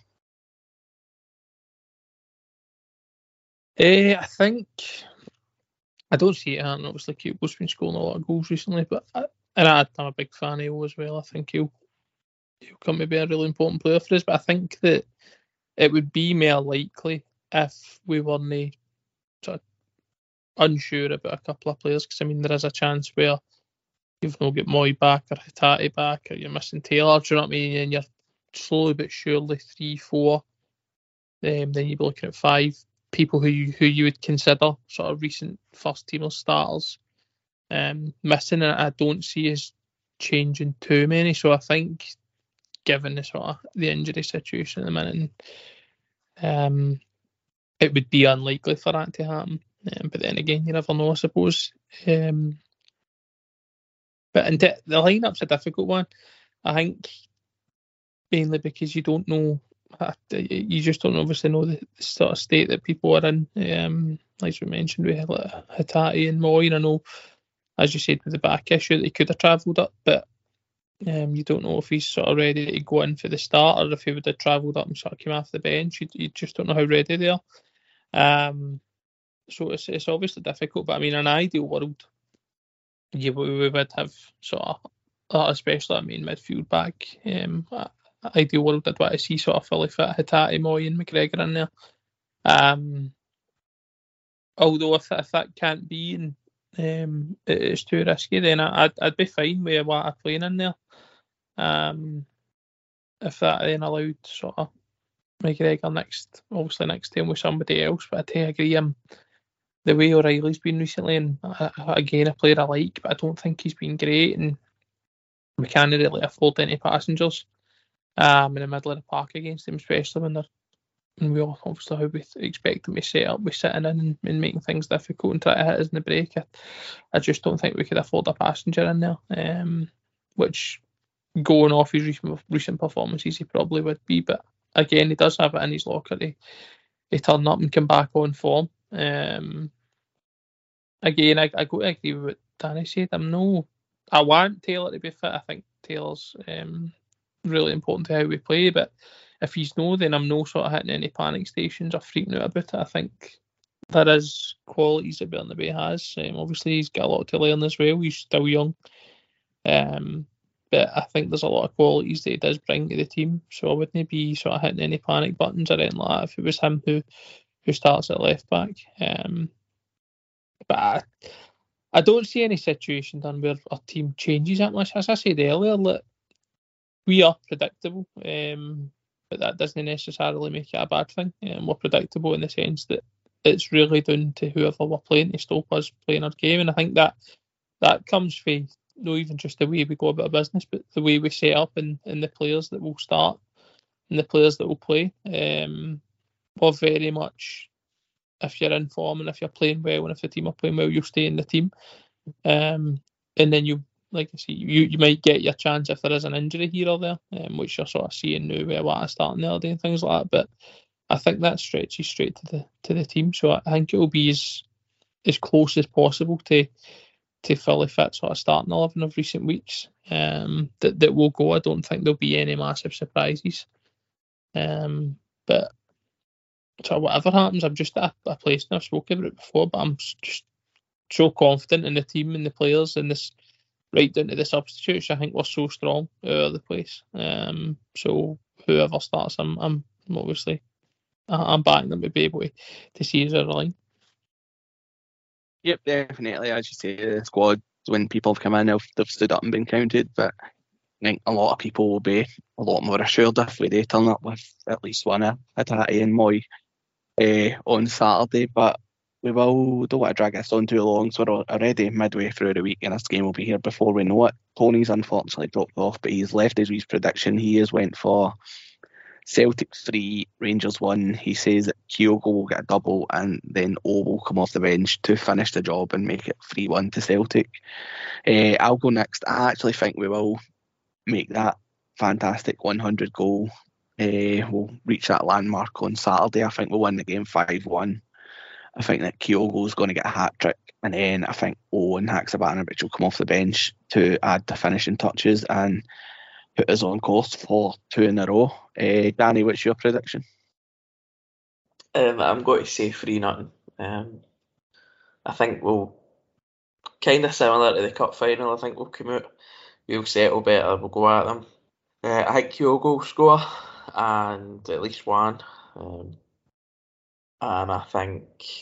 Uh, I think I don't see it happening. Obviously, Kyogo's been scoring a lot of goals recently, but I, and I'm a big fan of O as well. I think he'll he'll come to be a really important player for us. But I think that it would be more likely if we weren't sort of unsure about a couple of players, because I mean there is a chance where you've not got Moy back or Hatate back, or you're missing Taylor. Do you know what I mean? And you're slowly but surely three, four. Um, then you'd be looking at five people who you, who you would consider sort of recent first teamer starters um, missing, and I don't see us changing too many. So I think, given the sort of the injury situation at the minute, um, it would be unlikely for that to happen. Um, but then again, you never know, I suppose. Um, but in the, the lineup's a difficult one. I think mainly because you don't know. You just don't obviously know the, the sort of state that people are in. Um, like we mentioned, we had like Hatate and Moy. I know, as you said, with the back issue, that he could have travelled up, but um, you don't know if he's sort of ready to go in for the start, or if he would have travelled up and sort of came off the bench. You, you just don't know how ready they are. Um, so it's it's obviously difficult. But I mean, in an ideal world, yeah, we, we would have sort of, uh, especially I mean midfield back. Um, ideal world, I'd want to see sort of fully fit Hatate, Moy and McGregor in there. Um, although if, if that can't be and um, it's too risky, then I'd, I'd be fine with what I'm playing in there. Um, if that then allowed sort of McGregor next, obviously next time with somebody else, but I tend to agree him the way O'Reilly's been recently, and uh, again a player I like, but I don't think he's been great, and we can't really afford any passengers Um, in the middle of the park against them, especially when they're and we all obviously how we expect them to set up, we're sitting in and, and making things difficult and try to hit us in the break. I, I just don't think we could afford a passenger in there. Um, which going off his recent, recent performances, he probably would be, but again, he does have it in his locker to, to turn up and come back on form. Um, again, I, I go to agree with what Danny said. I'm no, I want Taylor to be fit. I think Taylor's um. really important to how we play, but if he's no, then I'm no sort of hitting any panic stations or freaking out about it. I think there is qualities that Bernabei has. Um, obviously, he's got a lot to learn as well. He's still young, um, but I think there's a lot of qualities that he does bring to the team. So I wouldn't be sort of hitting any panic buttons or anything like that if it was him who who starts at left back. Um, but I, I don't see any situation done where our team changes that much. As I said earlier, like, we are predictable, um, but that doesn't necessarily make it a bad thing. Um, we're predictable in the sense that it's really down to whoever we're playing to stop us playing our game. And I think that that comes from not even just the way we go about our business, but the way we set up and, and the players that will start and the players that will play. Um, we're very much, if you're in form and if you're playing well and if the team are playing well, you'll stay in the team. Um, and then you, like I say, you, you might get your chance if there is an injury here or there, um, which you're sort of seeing now where Watt starting the other day and things like that. But I think that stretches straight to the to the team. So I think it will be as as close as possible to to fully fit sort of starting eleven of recent weeks um, that that will go. I don't think there'll be any massive surprises. Um, but so whatever happens, I'm just at a place, and I've spoken about it before, but I'm just so confident in the team and the players and this right down to the substitutes. I think we're so strong out of the place. Um, so whoever starts, I'm, I'm obviously I'm backing them to be able to, to see us out of line. Yep, definitely. As you say, the squad, when people have come in, they've, they've stood up and been counted, but I think a lot of people will be a lot more assured if we do turn up with at least one of Hatate and Moy uh, on Saturday. But we will, don't want to drag this on too long, so we're already midway through the week and this game will be here before we know it. Tony's unfortunately dropped off, but he's left his prediction. He has went for Celtic three, Rangers one. He says that Kyogo will get a double and then O will come off the bench to finish the job and make it three one to Celtic. Uh, I'll go next. I actually think we will make that fantastic one hundred goal. Uh, we'll reach that landmark on Saturday. I think we'll win the game five one. I think that Kyogo's going to get a hat-trick, and then I think O and Haksabanovic will come off the bench to add the finishing touches and put us on course for two in a row. Uh, Danny, what's your prediction? Um, I'm going to say three nothing. Um, I think we'll, kind of similar to the cup final, I think we'll come out, we'll settle better, we'll go at them. Uh, I think Kyogo will score, and at least one. Um, and I think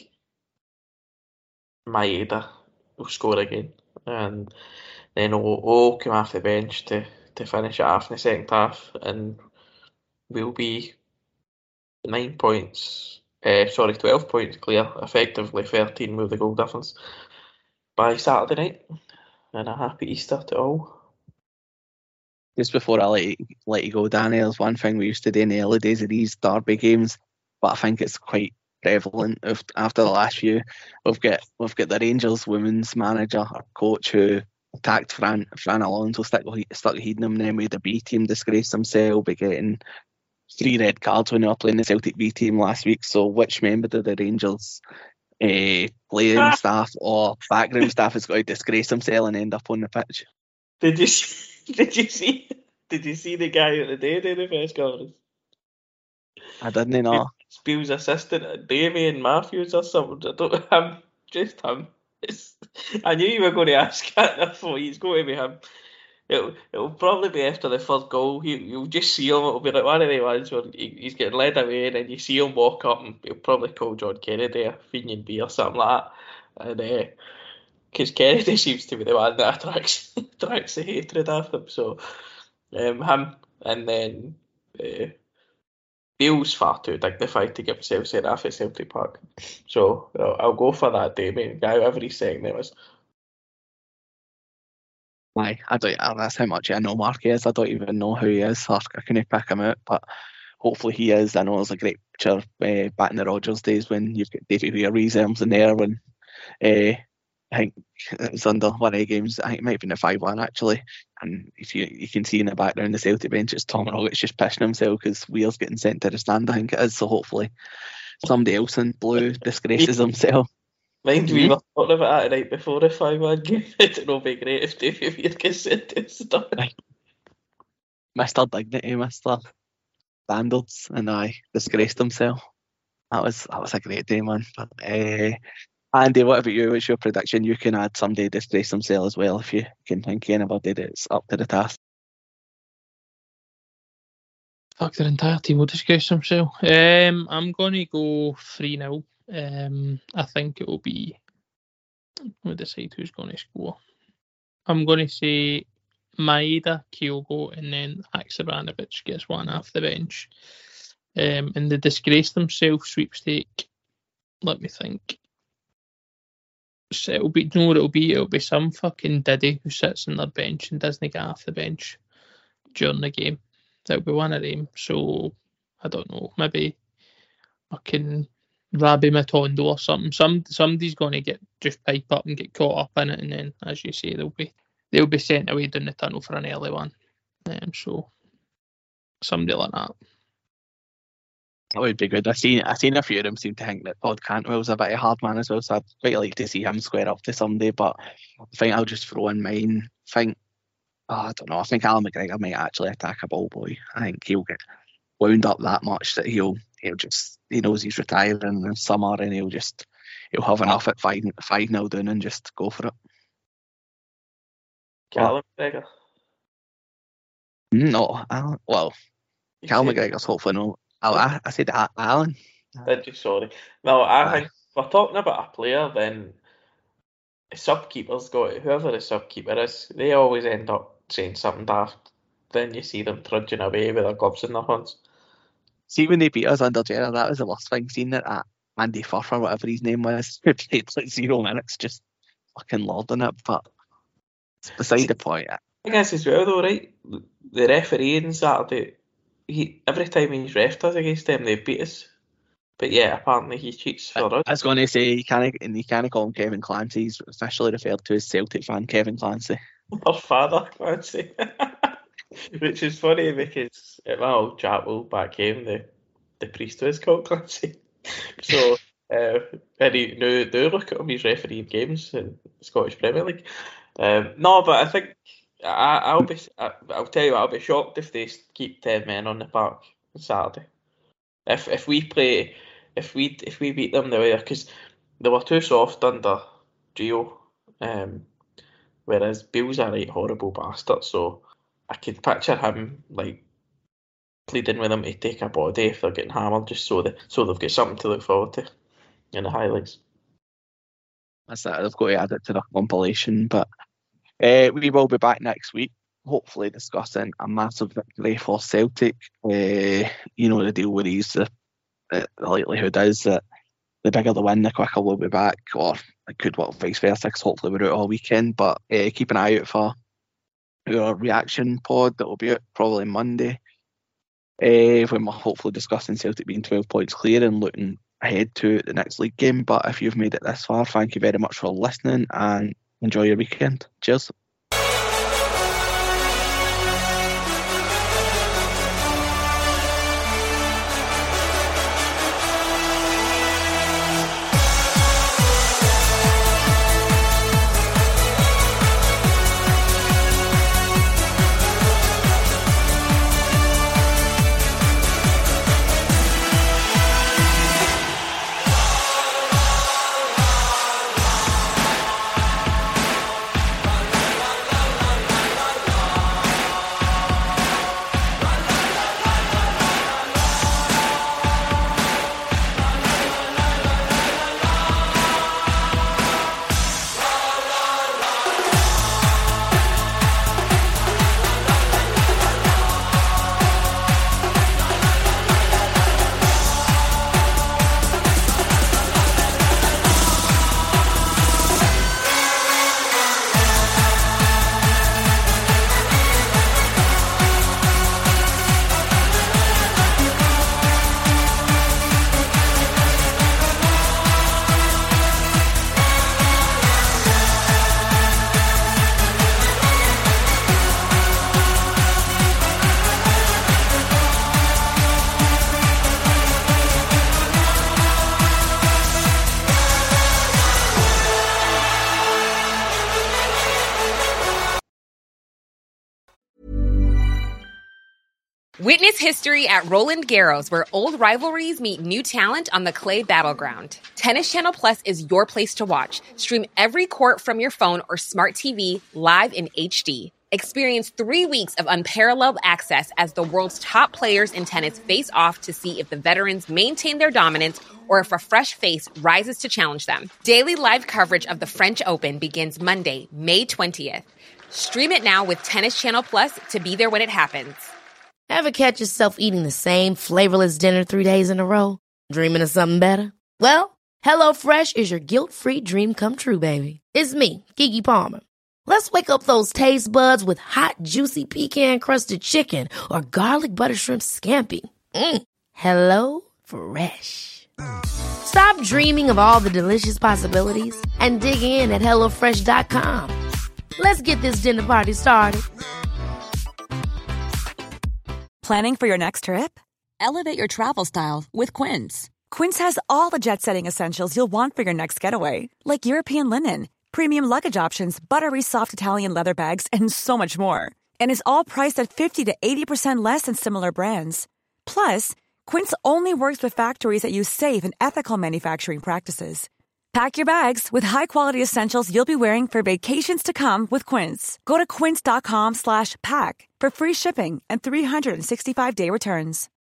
Maeda will score again. And then O will come off the bench to to finish it off in the second half, and we'll be nine points, uh, sorry, twelve points clear, effectively thirteen with the goal difference by Saturday night. And a happy Easter to all. Just before I let you, let you go, Danny, there's one thing we used to do in the early days of these derby games, but I think it's quite prevalent after the last few. We've got we've got the Rangers women's manager, our coach, who attacked Fran, Fran Alonso, stuck, stuck heeding him, and then with the B team disgraced himself by getting three red cards when they were playing the Celtic B team last week. So which member of the Rangers uh, playing staff or background staff has got to disgrace himself and end up on the pitch? Did you see, did you see did you see the guy at the day in the press conference? I didn't know. Spiel's assistant, Damien Matthews or something. I don't him, just him. It's, I knew you were going to ask that. I thought he's going to be him. It'll, it'll probably be after the first goal. He, you'll just see him. It'll be like one of the ones where he, he's getting led away, and then you see him walk up, and he'll probably call John Kennedy a Fenian B or something like that. And because uh, Kennedy seems to be the one that attracts attracts the hatred of him. So um, him, and then uh, Bale's far too dignified to get himself sent off at Celtic Park. So I'll, I'll go for that Damien guy, whoever he's saying there was. Aye, I don't. That's how much I know Mark is. I don't even know who he is. So I couldn't pick him out, but hopefully he is. I know there's a great picture uh, back in the Rodgers days when you've got David Weir, Rees Elms in there when uh, I think it was under one of the games. I think it might have been a five one actually. And if you you can see in the background the Celtic bench, it's Tom Rogic just pissing himself because Weir's getting sent to the stand. I think it is. So hopefully somebody else in blue disgraces himself. Mind mm-hmm. we were talking about that night before the five one game. It would be great if David Weir gets sent to the stand. Mister Dignity, Mister Standards, and I disgraced himself. That was that was a great day, man. But, uh, Andy, what about you? What's your prediction? You can add somebody disgrace themselves as well if you can think of anybody that's up to the task. Fuck, their entire team will disgrace themselves. Um, I'm going to go three nil. Um, I think it will be. We'll decide who's going to score. I'm going to say Maeda, Kyogo, and then Haksabanovic gets one off the bench. Um, and the disgrace themselves sweepstake. let me think. So it'll be, you know what it'll be? It'll be some fucking diddy who sits on their bench and doesn't get off the bench during the game. That'll be one of them. So, I don't know, maybe fucking Rabbi Matondo or something. Some somebody's going to get just pipe up and get caught up in it, and then, as you say, they'll be they'll be sent away down the tunnel for an early one. Um, so somebody like that. That would be good. I seen I seen a few of them seem to think that Todd Cantwell's a bit of a hard man as well, so I'd quite like to see him square up to somebody. But I think I'll just throw in mine. I think oh, I don't know. I think Alan McGregor might actually attack a ball boy. I think he'll get wound up that much that he'll he'll just he knows he's retiring in the summer, and he'll just he'll have enough at five five nil down and just go for it. Callum McGregor. No, Alan. Well, Callum McGregor's hopefully no. I, I said Alan. Did you? Sorry. No, I Aye. think if we're talking about a player, then a subkeeper's got it. Whoever the subkeeper is, they always end up saying something daft. Then you see them trudging away with their gloves in their hands. See, when they beat us under Gerrard, that was the worst thing. Seeing that uh, Andy Firth or whatever his name was, who played like zero minutes, just fucking lording it. But it's beside See, the point. I guess as well, though, right? The referee on Saturday, he every time he's refed us against them, they beat us. But yeah, apparently he cheats for us. I was going to say, you can't, and you can't call him Kevin Clancy. He's officially referred to as Celtic fan Kevin Clancy. Our father, Clancy. Which is funny because at my old chapel back home, the, the priest was called Clancy. So, uh, and he, now, now look at him, he's refereeing games in the Scottish Premier League. Um, no, but I think I, I'll be. I, I'll tell you what, I'll be shocked if they keep ten men on the park on Saturday. If if we play, if we if we beat them the way, because they were too soft under Gio, um, whereas Bale's a right horrible bastard. So I can picture him like pleading with them to take a body if they're getting hammered, just so that so they've got something to look forward to in the highlights. That's that. They've got to add it to the compilation, but. Uh, we will be back next week, hopefully discussing a massive victory for Celtic. Uh, you know the deal with these. The, the likelihood is that the bigger the win, the quicker we'll be back, or it could work vice versa, because hopefully we're out all weekend. But uh, keep an eye out for our reaction pod that will be out probably Monday, uh, when we're hopefully discussing Celtic being twelve points clear and looking ahead to the next league game. But if you've made it this far, thank you very much for listening, and enjoy your weekend. Cheers. Witness history at Roland Garros, where old rivalries meet new talent on the clay battleground. Tennis Channel Plus is your place to watch. Stream every court from your phone or smart T V live in H D. Experience three weeks of unparalleled access as the world's top players in tennis face off to see if the veterans maintain their dominance or if a fresh face rises to challenge them. Daily live coverage of the French Open begins Monday, May twentieth. Stream it now with Tennis Channel Plus to be there when it happens. Ever catch yourself eating the same flavorless dinner three days in a row? Dreaming of something better? Well, HelloFresh is your guilt-free dream come true, baby. It's me, Keke Palmer. Let's wake up those taste buds with hot, juicy pecan-crusted chicken or garlic butter shrimp scampi. Mm. Hello Fresh. Stop dreaming of all the delicious possibilities and dig in at hello fresh dot com. Let's get this dinner party started. Planning for your next trip? Elevate your travel style with Quince. Quince has all the jet-setting essentials you'll want for your next getaway, like European linen, premium luggage options, buttery soft Italian leather bags, and so much more. And is all priced at fifty to eighty percent less than similar brands. Plus, Quince only works with factories that use safe and ethical manufacturing practices. Pack your bags with high-quality essentials you'll be wearing for vacations to come with Quince. Go to quince dot com slash pack for free shipping and three sixty-five day returns.